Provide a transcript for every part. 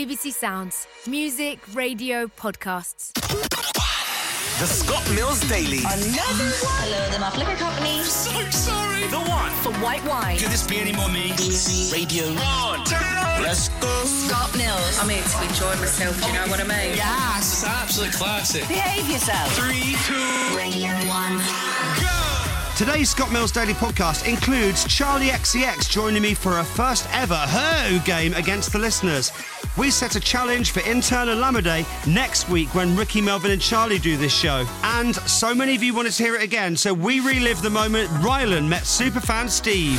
BBC Sounds. Music, radio, podcasts. The Scott Mills Daily. Another one. Hello, the Muff Liquor Company. So sorry. The one. For white wine. Could this be any more me? Easy. Radio. On. Let's go. Scott Mills. I'm here to enjoy myself, do you know what I mean? Yes. It's an absolute classic. Behave yourself. 3, 2, Radio 1. go. Today's Scott Mills Daily Podcast includes Charlie XCX joining me for a first ever Who game against the listeners. We set a challenge for intern Olamide next week when Ricky, Melvin and Charlie do this show. And so many of you wanted to hear it again, so we relive the moment Rylan met superfan Steve.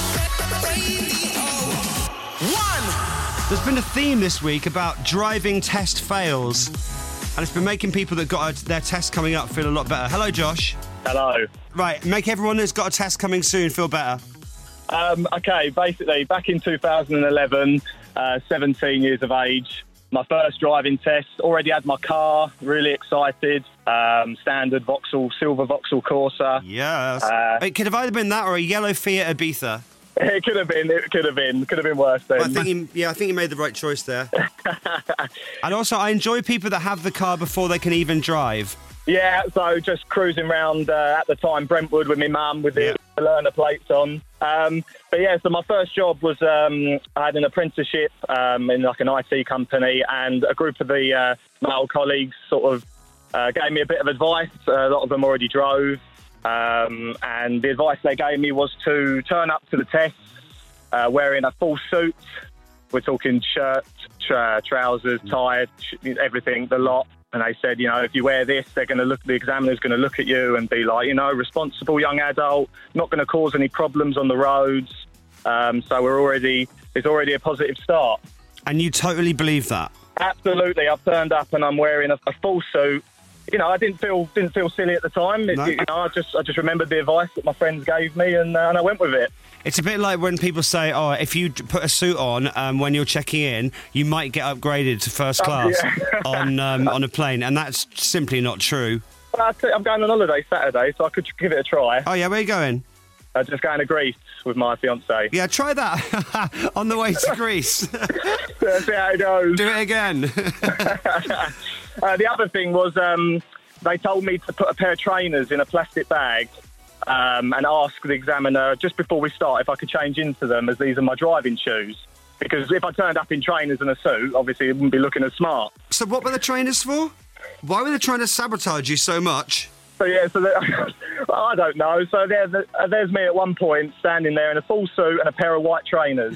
There's been a theme this week about driving test fails. And it's been making people that got their test coming up feel a lot better. Hello, Josh. Hello. Right, make everyone that's got a test coming soon feel better. Okay, basically, back in 2011, 17 years of age, my first driving test, already had my car, really excited, standard Vauxhall, silver Vauxhall Corsa. Yes. It could have either been that or a yellow Fiat Ibiza. It could have been worse then. I think you made the right choice there. And also, I enjoy people that have the car before they can even drive. Yeah, so just cruising around at the time Brentwood with my mum with the learner plates on. But yeah, so my first job was I had an apprenticeship in like an IT company, and a group of the male colleagues sort of gave me a bit of advice. A lot of them already drove, and the advice they gave me was to turn up to the tests wearing a full suit. We're talking shirt, trousers, tie, everything, the lot. And they said, if you wear this, the examiner's going to look at you and be like, responsible young adult, not going to cause any problems on the roads. So it's already a positive start. And you totally believe that? Absolutely. I've turned up and I'm wearing a full suit. I didn't feel silly at the time. No. I just remembered the advice that my friends gave me, and I went with it. It's a bit like when people say, if you put a suit on when you're checking in, you might get upgraded to first class on a plane, and that's simply not true. Well, I'm going on holiday Saturday, so I could give it a try. Oh, yeah, where are you going? Just going to Greece with my fiancée. Yeah, try that on the way to Greece. See how it goes. Do it again. The other thing was they told me to put a pair of trainers in a plastic bag and ask the examiner just before we start if I could change into them, as these are my driving shoes. Because if I turned up in trainers and a suit, obviously it wouldn't be looking as smart. So what were the trainers for? Why were they trying to sabotage you so much? So I don't know. So there's me at one point standing there in a full suit and a pair of white trainers.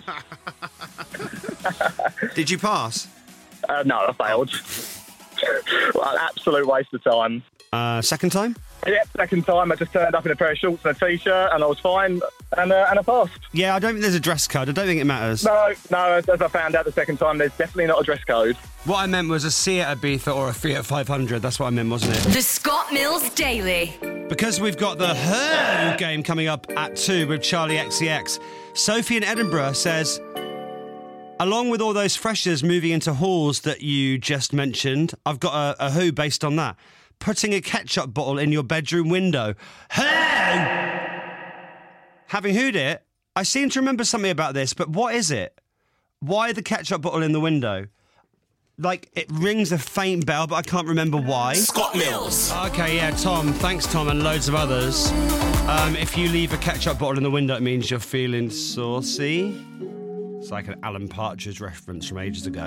Did you pass? No, I failed. Well, absolute waste of time. Second time? Yeah, second time I just turned up in a pair of shorts and a t-shirt and I was fine and I passed. Yeah, I don't think there's a dress code. I don't think it matters. No, as I found out the second time, there's definitely not a dress code. What I meant was a Seat Ibiza or a Fiat 500. That's what I meant, wasn't it? The Scott Mills Daily. Because we've got the Who game coming up at 2 with Charlie XCX. Sophie in Edinburgh says, along with all those freshers moving into halls that you just mentioned, I've got a Who based on that. Putting a ketchup bottle in your bedroom window. Who? Having Who'd it, I seem to remember something about this, but what is it? Why the ketchup bottle in the window? Like, it rings a faint bell, but I can't remember why. Scott Mills. Okay, yeah, Tom. Thanks, Tom, and loads of others. If you leave a ketchup bottle in the window, it means you're feeling saucy. It's like an Alan Partridge reference from ages ago.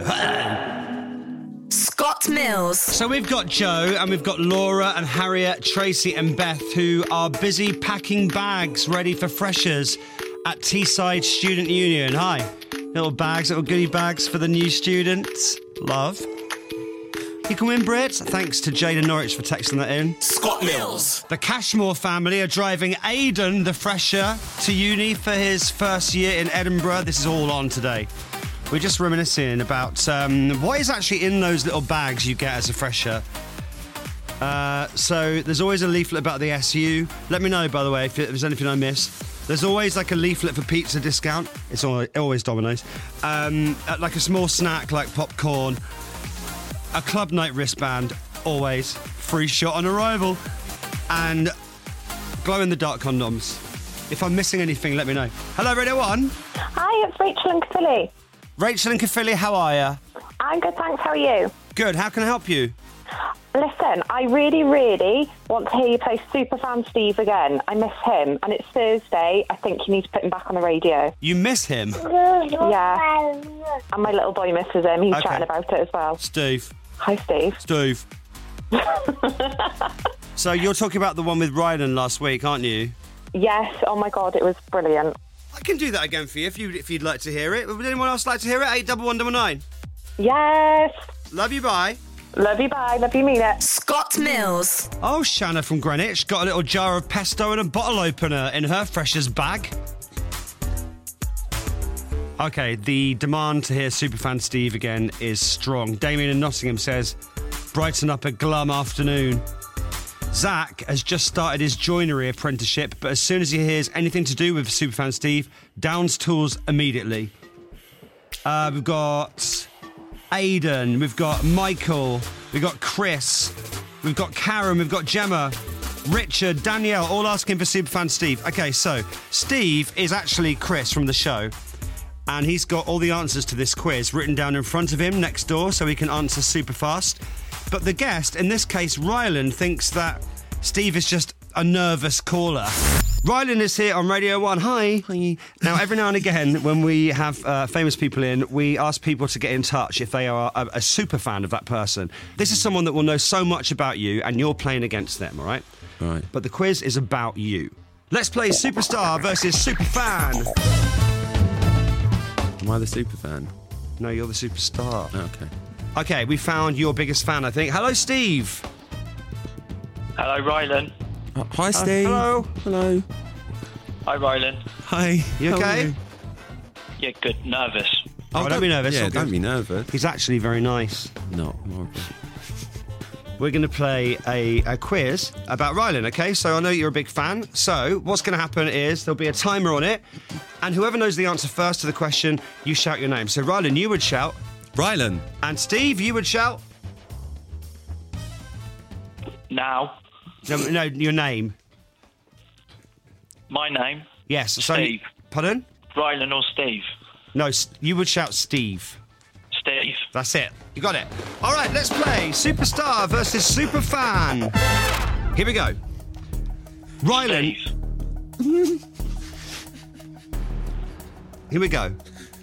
Scott Mills. So we've got Joe, and we've got Laura and Harriet, Tracy and Beth, who are busy packing bags ready for freshers at Teesside Student Union. Hi. Little bags, little goodie bags for the new students. Love. You can win, Brit. Thanks to Jada Norwich for texting that in. Scott Mills. The Cashmore family are driving Aidan, the fresher, to uni for his first year in Edinburgh. This is all on today. We're just reminiscing about what is actually in those little bags you get as a fresher. So there's always a leaflet about the SU. Let me know, by the way, if there's anything I missed. There's always like a leaflet for pizza discount. It's always Domino's. Like a small snack like popcorn. A club night wristband, always. Free shot on arrival. And glow-in-the-dark condoms. If I'm missing anything, let me know. Hello, Radio 1. Hi, it's Rachel and Cathilly. Rachel and Cathilly, how are you? I'm good, thanks. How are you? Good. How can I help you? Listen, I really, really want to hear you play Superfan Steve again. I miss him, and it's Thursday. I think you need to put him back on the radio. You miss him? Yeah. And my little boy misses him. He's chatting about it as well. Steve. Hi, Steve. Steve. So you're talking about the one with Rylan last week, aren't you? Yes. Oh, my God, it was brilliant. I can do that again for you if you'd like to hear it. Would anyone else like to hear it? 81199. Yes. Love you, bye. Love you, bye. Love you, mean it. Scott Mills. Oh, Shanna from Greenwich got a little jar of pesto and a bottle opener in her freshers bag. OK, the demand to hear Superfan Steve again is strong. Damien in Nottingham says, brighten up a glum afternoon. Zach has just started his joinery apprenticeship, but as soon as he hears anything to do with Superfan Steve, downs tools immediately. We've got Aidan, we've got Michael, we've got Chris, we've got Karen, we've got Gemma, Richard, Danielle, all asking for Superfan Steve. OK, so Steve is actually Chris from the show, and he's got all the answers to this quiz written down in front of him next door so he can answer super fast. But the guest, in this case Rylan, thinks that Steve is just a nervous caller. Rylan is here on Radio 1. Hi. Hi. Now, every now and again, when we have famous people in, we ask people to get in touch if they are a super fan of that person. This is someone that will know so much about you, and you're playing against them, all right? All right. But the quiz is about you. Let's play Superstar versus Superfan. Am I the superfan? No, you're the superstar. Okay. OK, we found your biggest fan, I think. Hello, Steve. Hello, Rylan. Hi, Steve. Hello. Hello. Hi, Rylan. Hi. You How are okay? you? Yeah, good. Nervous. Oh, don't be nervous. Yeah, all good. don't be nervous. He's actually very nice. No, I'm horrible. We're going to play a quiz about Rylan, OK? So I know you're a big fan. So what's going to happen is there'll be a timer on it, and whoever knows the answer first to the question, you shout your name. So Rylan, you would shout. Rylan. And Steve, you would shout. Now, No, your name. my name, Yes. So, Steve. Pardon? Rylan or Steve? No, you would shout Steve. Steve. That's it. You got it. All right, let's play Superstar versus Superfan. Here we go. Rylan. Steve. Here we go.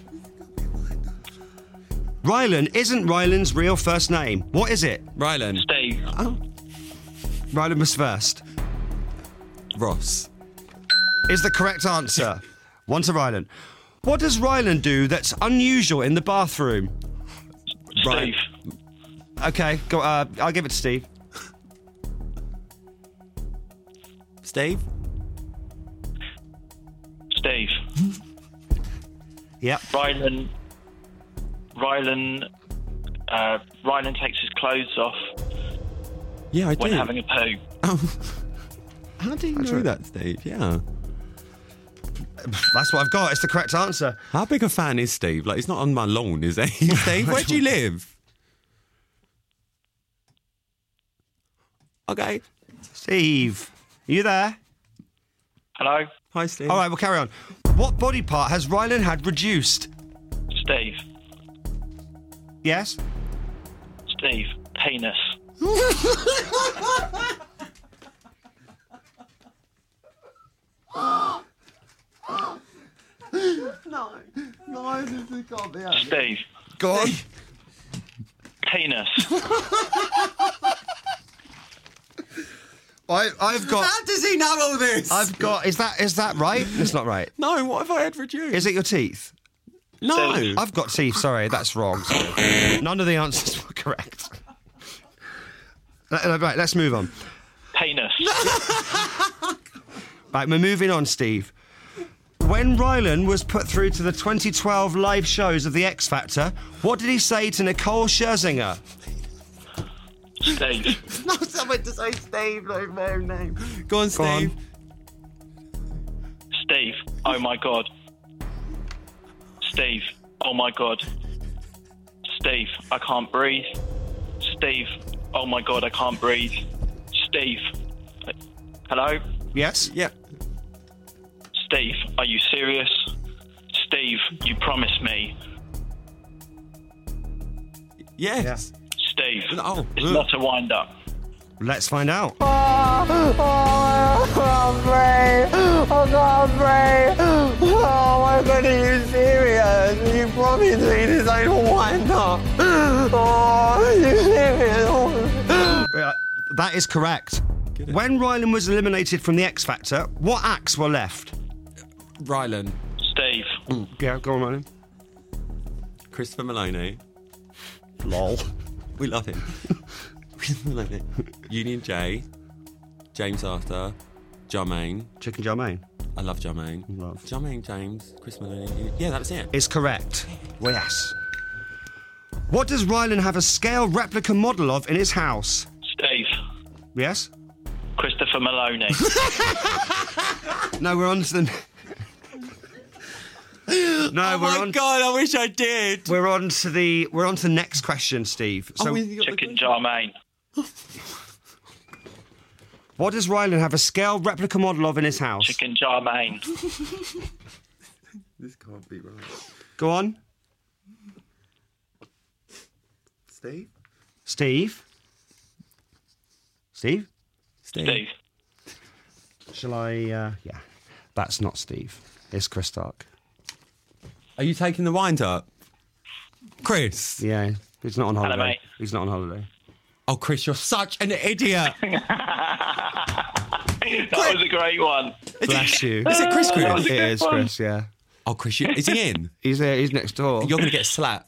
Rylan isn't Rylan's real first name. What is it? Rylan. Steve. Rylan was first. Ross. Is the correct answer. One to Rylan. What does Rylan do that's unusual in the bathroom? Steve. Okay, go. I'll give it to Steve. Steve. Steve. Yep. Rylan takes his clothes off Yeah, I when do. having a poo. Oh. How do you know that, Steve? Yeah. That's what I've got. It's the correct answer. How big a fan is Steve? Like, he's not on my lawn, is he? Steve, where do you live? Okay. Steve, are you there? Hello? Hi, Steve. All right, we'll carry on. What body part has Rylan had reduced? Steve. Yes? Steve. Penis. No, this can't be happening. Steve. Go on. Penis. I've got. How does he know all this? I've got. Is that right? It's not right. No, what have I had reduced? Is it your teeth? No. Steve. I've got teeth. Sorry, that's wrong. Sorry. None of the answers were correct. Right, let's move on. Penis. Right, we're moving on, Steve. When Rylan was put through to the 2012 live shows of The X Factor, what did he say to Nicole Scherzinger? Steve. No, someone to say Steve, no, no name. Go on, Steve. Go on. Steve. Oh my God. Steve. Oh my God. Steve. I can't breathe. Steve. Oh my God, I can't breathe. Steve. Hello? Yes? Yep. Steve, are you serious? Steve, you promised me. Yes. Steve. Oh, It's not a wind-up. Let's find out. I can't breathe. I can't breathe. Oh my God, are you serious? You promised me this ain't a wind-up. Oh, are you serious? That is correct. When Rylan was eliminated from the X Factor, what acts were left? Rylan. Steve. Yeah, go on, Rylan. Christopher Maloney. Lol. We love him. Christopher Maloney. Union J. James Arthur. Jermaine. Chicken Jermaine. I love Jermaine. Love. Jermaine, James, Chris Maloney. Yeah, that was it. Is correct. Well, yes. What does Rylan have a scale replica model of in his house? Steve. Yes? Christopher Maloney. No, we're on to the... No, Oh my God, I wish I did. We're on to the next question, Steve. So, Chicken Jermaine. what does Rylan have a scale replica model of in his house? Chicken Jermaine. This can't be right. Go on. Steve? Steve? Steve? Steve. Shall I, yeah. That's not Steve. It's Chris Stark. Are you taking the wind up? Chris? Yeah, he's not on holiday. Hello, mate. He's not on holiday. Oh, Chris, you're such an idiot. That was a great one. Bless you. Is it Chris? It is Chris, yeah. Oh, Chris, is he in? He's next door. You're going to get slapped.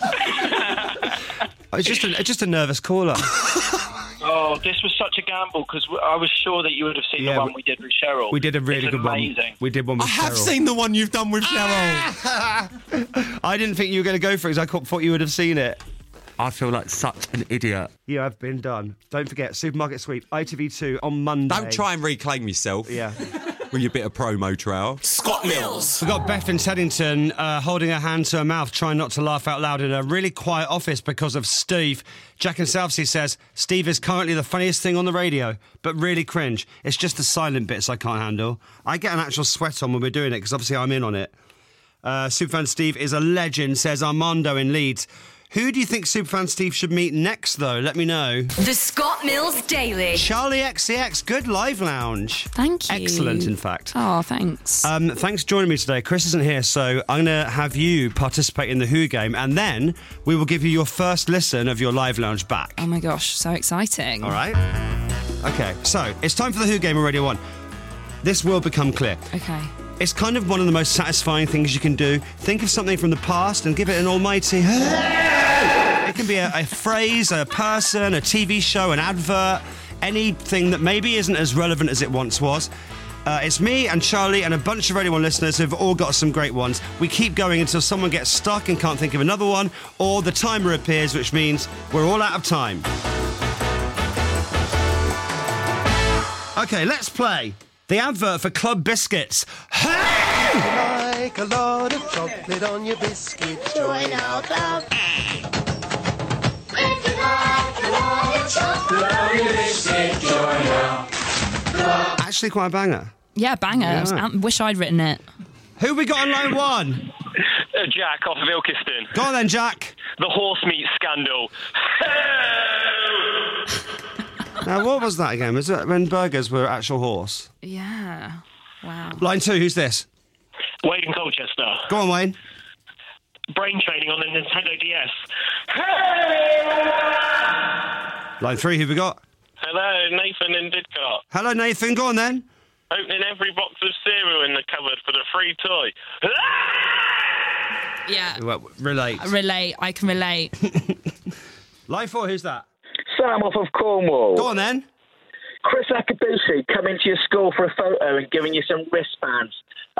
It's just a nervous caller. Oh, this was such a gamble because I was sure that you would have seen the one we did with Cheryl. We did a really It's good amazing. one. We did one with Cheryl. I have seen the one you've done with Cheryl. I didn't think you were going to go for it because I thought you would have seen it. I feel like such an idiot. You have been done. Don't forget, Supermarket Sweep, ITV2 on Monday. Don't try and reclaim yourself. Yeah. With your bit of promo trail. Scott Mills. We got Beth in Teddington holding her hand to her mouth, trying not to laugh out loud in a really quiet office because of Steve. Jack in Southsea says, Steve is currently the funniest thing on the radio, but really cringe. It's just the silent bits I can't handle. I get an actual sweat on when we're doing it because obviously I'm in on it. Superfan Steve is a legend, says Armando in Leeds. Who do you think Superfan Steve should meet next, though? Let me know. The Scott Mills Daily. Charlie XCX, good live lounge. Thank you. Excellent, in fact. Oh, thanks. Thanks for joining me today. Chris isn't here, so I'm going to have you participate in the Who game, and then we will give you your first listen of your live lounge back. Oh my gosh, so exciting. All right? Okay, so it's time for the Who game on Radio 1. This will become clear. Okay. It's kind of one of the most satisfying things you can do. Think of something from the past and give it an almighty... It can be a phrase, a person, a TV show, an advert, anything that maybe isn't as relevant as it once was. It's me and Charlie and a bunch of Radio 1 listeners who've all got some great ones. We keep going until someone gets stuck and can't think of another one, or the timer appears, which means we're all out of time. Okay, let's play. The advert for Club Biscuits. Hey! Like a lot of chocolate on your biscuit, join our club. If you like a lot of chocolate on your biscuit, join our club. Actually quite a banger. Yeah, banger. Yeah. I wish I'd written it. Who we got on line one? Jack off of Ilkeston. Go on then, Jack. The horse meat scandal. Now, what was that again? Was it when burgers were actual horse? Yeah. Wow. Line two, who's this? Wade in Colchester. Go on, Wayne. Brain training on the Nintendo DS. Line three, who we got? Hello, Nathan in Didcot. Hello, Nathan. Go on then. Opening every box of cereal in the cupboard for the free toy. Yeah. Well, relate. Relate. I can relate. Line four, who's that? Sam off of Cornwall. Go on then. Chris Akabusi coming to your school for a photo and giving you some wristbands.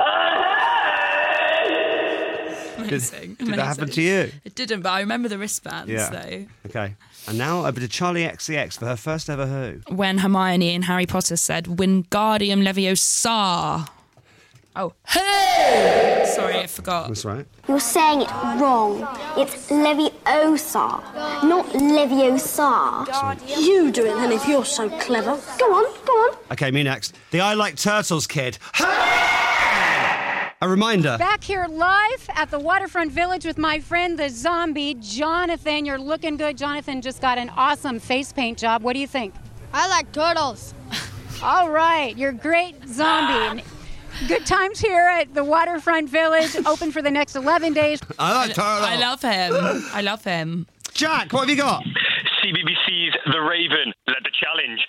Amazing. Did that happen to you? It didn't, but I remember the wristbands, though. Okay. And now over to Charlie XCX for her first ever Who. When Hermione in Harry Potter said, Wingardium Leviosa. Oh, hey! Sorry, I forgot. That's right. You're saying it wrong. It's Leviosa, not Leviosa. You do it then if you're so clever. Go on, go on. Okay, me next. The I Like Turtles kid. A reminder. Back here live at the Waterfront Village with my friend, the zombie, Jonathan. You're looking good. Jonathan just got an awesome face paint job. What do you think? I like turtles. All right. You're great zombie. Good times here at the Waterfront Village, open for the next 11 days. I like turtles. I love him. I love him. Jack, what have you got? CBBC's The Raven led the challenge.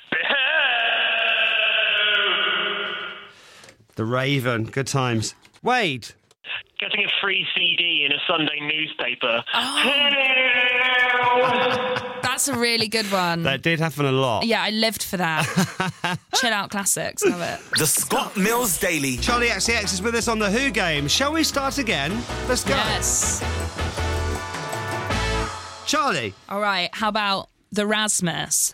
The Raven. Good times. Wade. Getting a free CD in a Sunday newspaper. That's a really good one. That did happen a lot. Yeah, I lived for that. Chill out classics. Love it. The Scott Mills Daily. Charlie XCX is with us on the Who game. Shall we start again? Let's go. Yes. Charlie. All right, how about the Rasmus?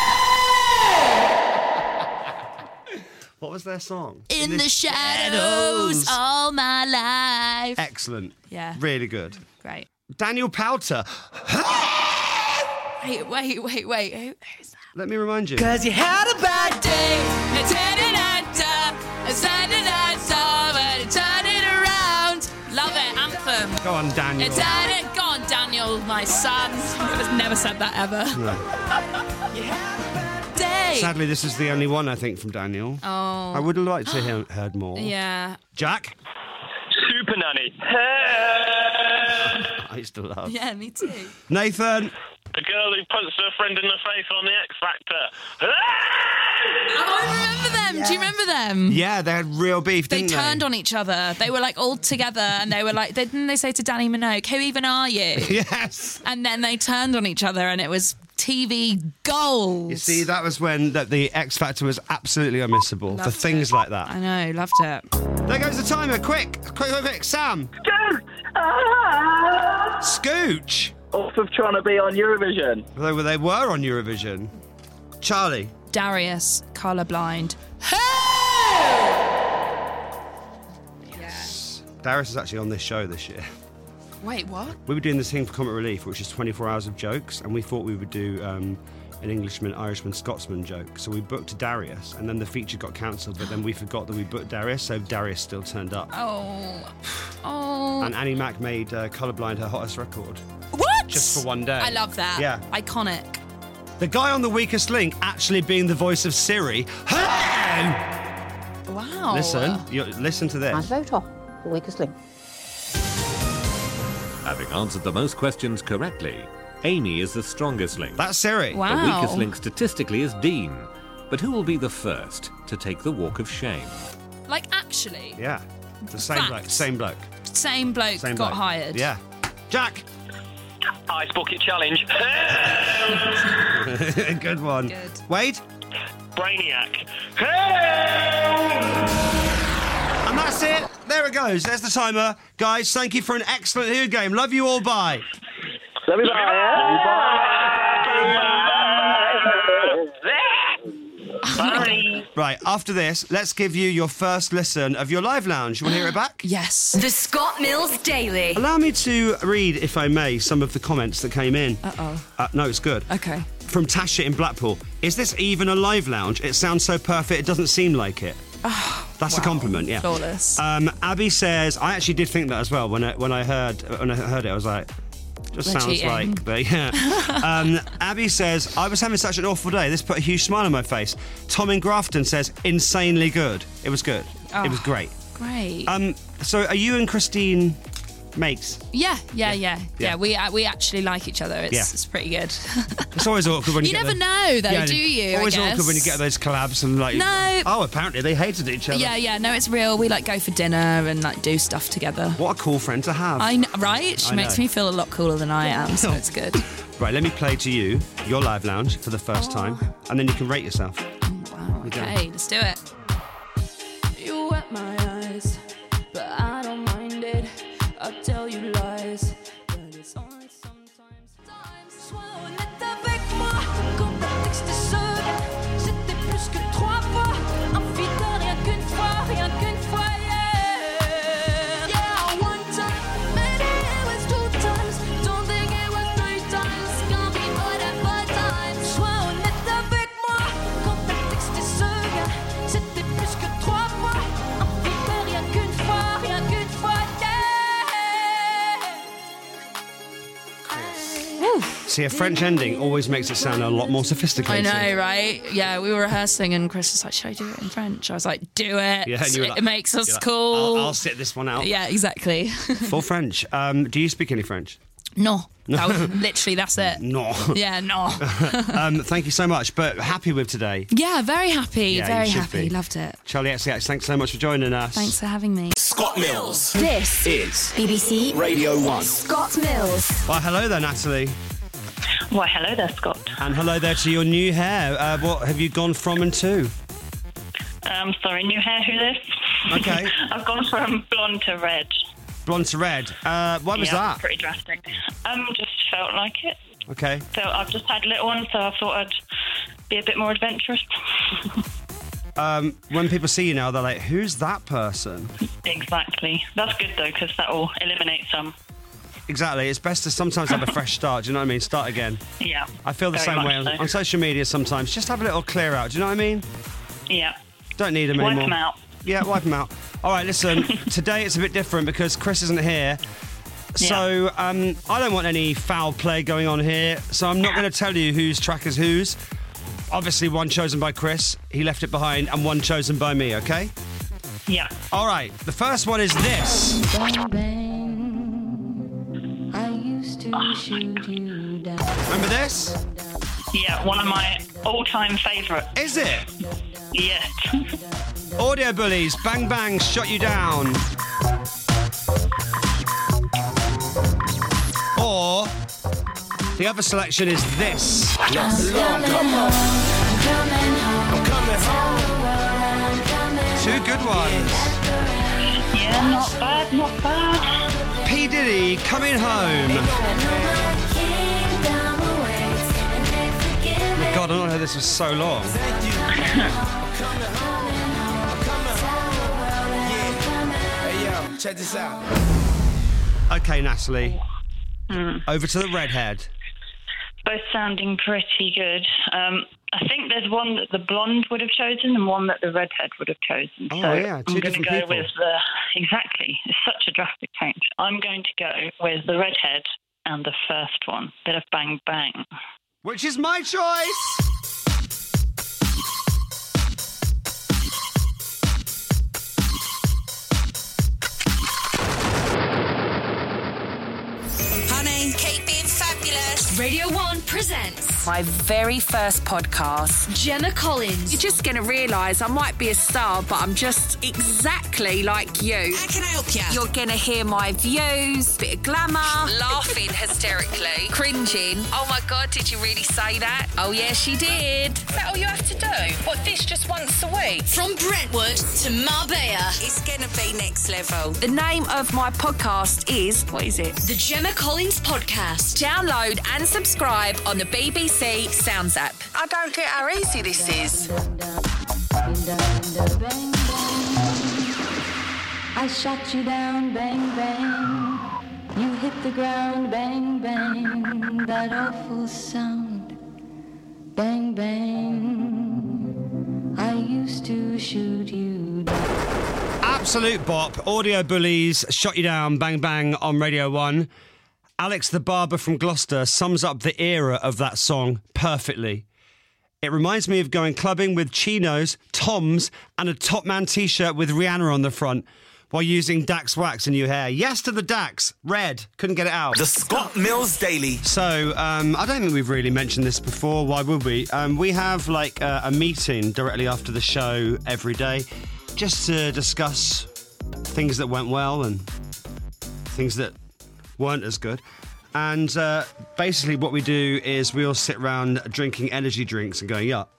What was their song? In the shadows all my life. Excellent. Yeah. Really good. Great. Daniel Powter. Wait. Who's that? Let me remind you. 'Cause you had a bad day. Turn it around. Love it. Anthem. Go on, Daniel. Go on, Daniel, my son. I've never said that ever. No. Day. Sadly, this is the only one, I think, from Daniel. Oh. I would have liked to hear heard more. Yeah. Jack? Super Nanny. I used to love. Yeah, me too. Nathan? The girl who punched her friend in the face on the X Factor. Oh, I remember them. Yes. Do you remember them? Yeah, they had real beef, They didn't they? turned on each other. They were like all together and they were like, didn't they say to Danny Minogue, who even are you? Yes. And then they turned on each other and it was TV gold. You see, that was when the X Factor was absolutely unmissable for Loved things it. like that. I know, loved it. There goes the timer. Quick. Sam. Scooch. Off of trying to be on Eurovision. They were on Eurovision. Charlie. Darius, colourblind. Yes. Darius is actually on this show this year. Wait, what? We were doing this thing for Comic Relief, which is 24 hours of jokes, and we thought we would do an Englishman, Irishman, Scotsman joke. So we booked Darius, and then the feature got cancelled, but then we forgot that we booked Darius, so Darius still turned up. Oh. And Annie Mac made Colourblind her hottest record. What? Just for one day. I love that. Yeah. Iconic. The guy on The Weakest Link actually being the voice of Siri. Hello! Wow. Listen to this. And vote off The Weakest Link. Having answered the most questions correctly, Amy is the strongest link. That's Siri. Wow. The weakest link statistically is Dean. But who will be the first to take the walk of shame? Like, actually. Yeah. The same Fact. bloke. Same bloke. Same bloke Same got bloke. hired. Yeah. Jack. Ice Bucket Challenge. Good one. Good. Wade. Brainiac. And that's it. There it goes. There's the timer. Guys, thank you for an excellent Who game. Love you all. Bye. Love you, Bye. Right, after this, let's give you your first listen of your live lounge. You want to hear it back? Yes. The Scott Mills Daily. Allow me to read, if I may, some of the comments that came in. No, it's good. Okay. From Tasha in Blackpool. Is this even a live lounge? It sounds so perfect, it doesn't seem like it. That's a compliment, yeah. Flawless. Abby says, I actually did think that as well. When I heard it, I was like, just They're sounds cheating. like, but yeah. Abby says, I was having such an awful day. This put a huge smile on my face. Tom in Grafton says, insanely good. It was good. Oh. It was great. Great. So are you and Christine mates? Yeah. We actually like each other. It's pretty good. It's always awkward when you You get never know, though, do you? Always I guess. awkward when you get those collabs and like. No. Oh, apparently they hated each other. Yeah. No, it's real. We like go for dinner and like do stuff together. What a cool friend to have. I know, right? She I makes know. me feel a lot cooler than I am, so it's good. Right, let me play to you your live lounge for the first time, and then you can rate yourself. Wow. Okay, let's do it. You wet my eyes, but I don't mind it. I'll tell you lies, but it's only sometimes. Sois honnête avec moi, quand le texte est seul, c'était plus que 3 fois. Infidèle, rien qu'une fois, yeah. Yeah, one time, maybe it was 2 times. Don't think it was 3 times. Gonna be more than 5 times. Sois honnête avec moi, quand le texte est seul, c'était See, a French ending always makes it sound a lot more I sophisticated. know, right? Yeah, we were rehearsing and Chris was like, should I do it in French? I was like, do it. Yeah, and you were like, it makes us you're like, cool. I'll sit this one out. Yeah, exactly. Full French. Do you speak any French? No. Literally, that's it. No. Yeah, no. Thank you so much. But happy with today. Yeah, very happy. Yeah, very you should happy. be. Loved it. Charlie XCX, thanks so much for joining us. Thanks for having me. Scott Mills. This is BBC Radio 1. Scott Mills. Well, hello there, Natalie. Why, hello there, Scott. And hello there to your new hair. What have you gone from and to? Sorry, new hair, who this? Okay. I've gone from blonde to red. Blonde to red. Why was that? Pretty drastic. Just felt like it. Okay. So I've just had a little one, so I thought I'd be a bit more adventurous. When people see you now, they're like, who's that person? Exactly. That's good, though, because that will eliminate some. Exactly. It's best to sometimes have a fresh start. Do you know what I mean? Start again. Yeah. I feel the very same way much so. on social media sometimes. Just have a little clear out. Do you know what I mean? Yeah. Don't need them Wipe anymore. them out. Yeah, wipe them out. All right, listen. Today it's a bit different because Chris isn't here. So I don't want any foul play going on here. So I'm not going to tell you whose track is whose. Obviously, one chosen by Chris. He left it behind, and one chosen by me. Okay? Yeah. All right. The first one is this. Remember this? Yeah, one of my all-time favourites. Is it? Yes. Audio Bullies, Bang Bang, Shut You Down. Or the other selection is this. I'm coming home. Two good ones. Yeah, not bad, not bad. P. Diddy, Coming Home. Oh God, I don't know this was so long. Check this out. Okay, Natalie. Over to the redhead. Both sounding pretty good. I think there's one that the blonde would have chosen and one that the redhead would have chosen. Oh, so yeah, I'm two going to different go people. with the... Exactly. It's such a drastic change. I'm going to go with the redhead and the first one. Bit of Bang Bang. Which is my choice! Honey, keep being fabulous. Radio 1 presents My very first podcast. Gemma Collins. You're just going to realise I might be a star, but I'm just exactly like you. How can I help you? You're going to hear my views, bit of glamour, laughing hysterically, cringing. Oh my God, did you really say that? Oh yeah, she did. Is that all you have to do? What, this just once a week? From Brentwood to Marbella. It's going to be next level. The name of my podcast is, what is it? The Gemma Collins Podcast. Download and subscribe on the BBC Sounds app. I don't get how easy this is. I shot you down, bang, bang. You hit the ground, bang, bang. That awful sound, bang, bang. I used to shoot you down. Absolute bop. Audio Bullies, Shut You Down, Bang Bang on Radio 1. Alex the Barber from Gloucester sums up the era of that song perfectly. It reminds me of going clubbing with chinos, Toms, and a Top Man t-shirt with Rihanna on the front while using Dax wax in your hair. Yes to the Dax. Red. Couldn't get it out. The Scott Mills Daily. So, I don't think we've really mentioned this before. Why would we? We have like a meeting directly after the show every day just to discuss things that went well and things that weren't as good. And basically what we do is we all sit around drinking energy drinks and going, in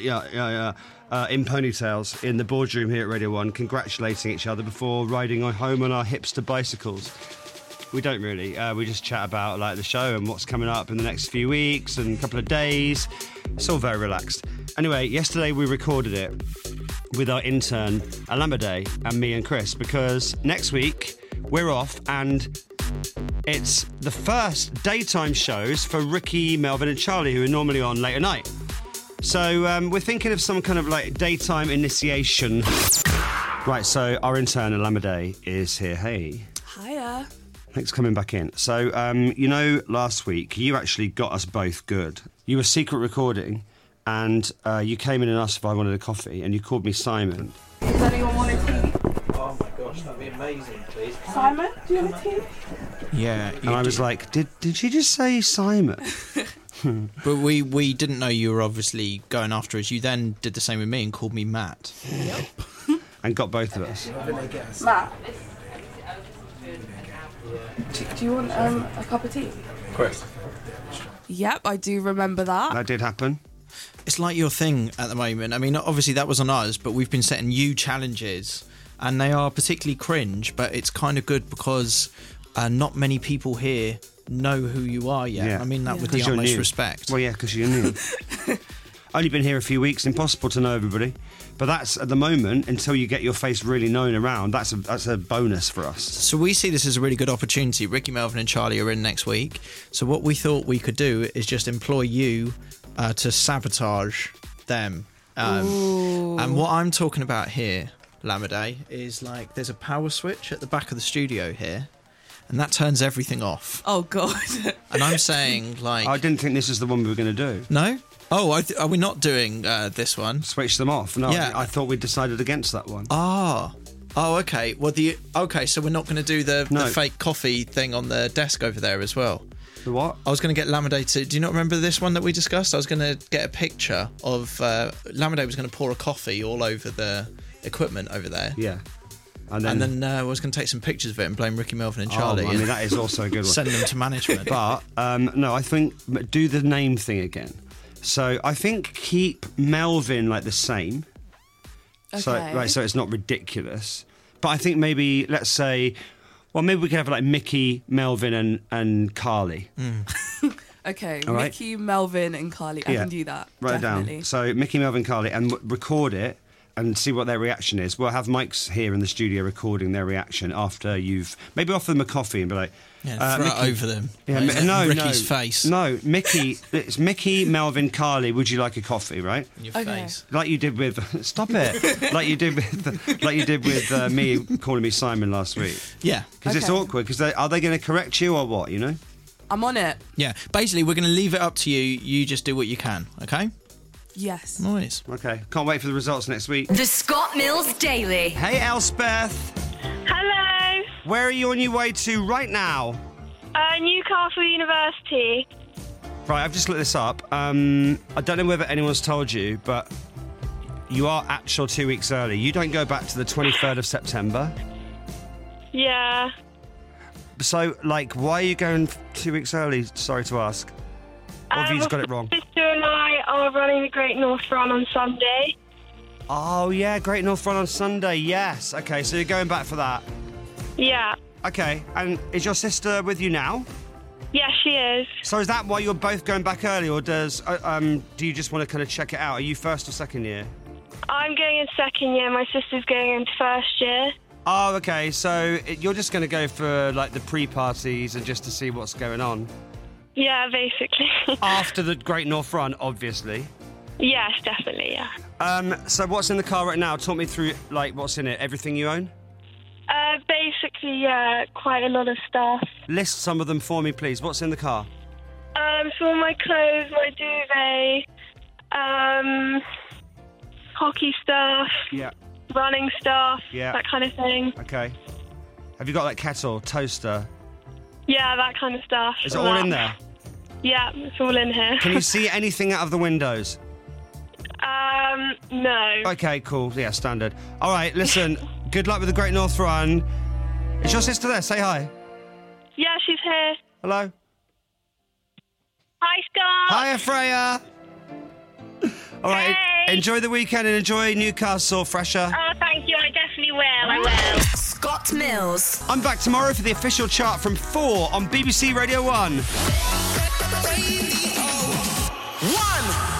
ponytails in the boardroom here at Radio 1, congratulating each other before riding home on our hipster bicycles. We don't really. We just chat about like the show and what's coming up in the next few weeks and a couple of days. It's all very relaxed. Anyway, yesterday we recorded it with our intern, Alamede, and me and Chris, because next week we're off and it's the first daytime shows for Ricky, Melvin and Charlie, who are normally on late at night. So we're thinking of some kind of like daytime initiation. Right, so our intern, Alamede, is here. Hey. Hiya. Thanks for coming back in. So, last week you actually got us both good. You were secret recording, and you came in and asked if I wanted a coffee, and you called me Simon. Does anyone want a tea? Oh my gosh, that'd be amazing, please. Simon, do you want a tea? Yeah. And I was like, did she just say Simon? But we didn't know you were obviously going after us. You then did the same with me and called me Matt. Yep. And got both of us. Matt. Do you want a cup of tea? Chris. Yep, I do remember that. That did happen. It's like your thing at the moment. I mean, obviously that was on us, but we've been setting you challenges, and they are particularly cringe, but it's kind of good because not many people here know who you are yet. Yeah. I mean that with the utmost respect. Well, yeah, because you're new. Only been here a few weeks, impossible to know everybody. But that's, at the moment, until you get your face really known around, that's a bonus for us. So we see this as a really good opportunity. Ricky, Melvin and Charlie are in next week. So what we thought we could do is just employ you to sabotage them. And what I'm talking about here, Lamade, is like there's a power switch at the back of the studio here, and that turns everything off. Oh, God. And I'm saying, like... I didn't think this is the one we were going to do. No? Oh, are we not doing this one? Switch them off? No, Yeah. I thought we decided against that one. Oh, okay. Well, so we're not going to do the fake coffee thing on the desk over there as well. The what? I was going to get Lamade to... Do you not remember this one that we discussed? I was going to get a picture of... Lamade was going to pour a coffee all over the equipment over there. Yeah. And then I was going to take some pictures of it and blame Ricky, Melvin and Charlie. I mean, that is also a good one. Send them to management. But, no, I think do the name thing again. So I think keep Melvin like the same. Okay. So it's not ridiculous. But I think maybe, let's say, well, maybe we could have like Mickey, Melvin and Carly. Okay, All right. Mickey, Melvin and Carly. I can do that. Write it definitely. down. So Mickey, Melvin, Carly, and record it and see what their reaction is. We'll have mics here in the studio recording their reaction after you've... Maybe offer them a coffee and be like... Yeah, throw it over them. Yeah, like Ricky's face. No, Mickey. It's Mickey, Melvin, Carly. Would you like a coffee? Right? Your face. Like you did with. Stop it. like you did with me calling me Simon last week. Yeah. Because it's awkward. Because are they going to correct you or what? You know. I'm on it. Yeah. Basically, we're going to leave it up to you. You just do what you can. Okay. Yes. Nice. Okay. Can't wait for the results next week. The Scott Mills Daily. Hey, Elspeth. Hello. Where are you on your way to right now? Newcastle University. Right, I've just looked this up. I don't know whether anyone's told you, but you are actual 2 weeks early. You don't go back to the 23rd of September. Yeah. So, like, why are you going 2 weeks early? Sorry to ask. Or have you just got it wrong? My sister and I are running the Great North Run on Sunday. Oh, yeah, Great North Run on Sunday, yes. Okay, so you're going back for that. Yeah. Okay, and is your sister with you now? Yes, she is. So is that why you're both going back early, or do you just want to kind of check it out? Are you first or second year? I'm going in second year. My sister's going into first year. Oh, okay, so you're just going to go for, like, the pre-parties and just to see what's going on? Yeah, basically. After the Great North Run, obviously. Yes, definitely, yeah. So what's in the car right now? Talk me through, like, what's in it? Everything you own? Basically, yeah, quite a lot of stuff. List some of them for me, please. What's in the car? So all my clothes, my duvet, hockey stuff, Yeah. running stuff, Yeah. that kind of thing. Okay. Have you got, like, kettle, toaster? Yeah, that kind of stuff. Is it all in there? Yeah, it's all in here. Can you see anything out of the windows? No. Okay, cool. Yeah, standard. All right, listen, good luck with the Great North Run. Is your sister there? Say hi. Yeah, she's here. Hello. Hi, Scott. Hiya, Freya. All right, enjoy the weekend and enjoy Newcastle, fresher. Oh, thank you. I definitely will. I will. Scott Mills. I'm back tomorrow for the official chart from 4 on BBC Radio 1. 1.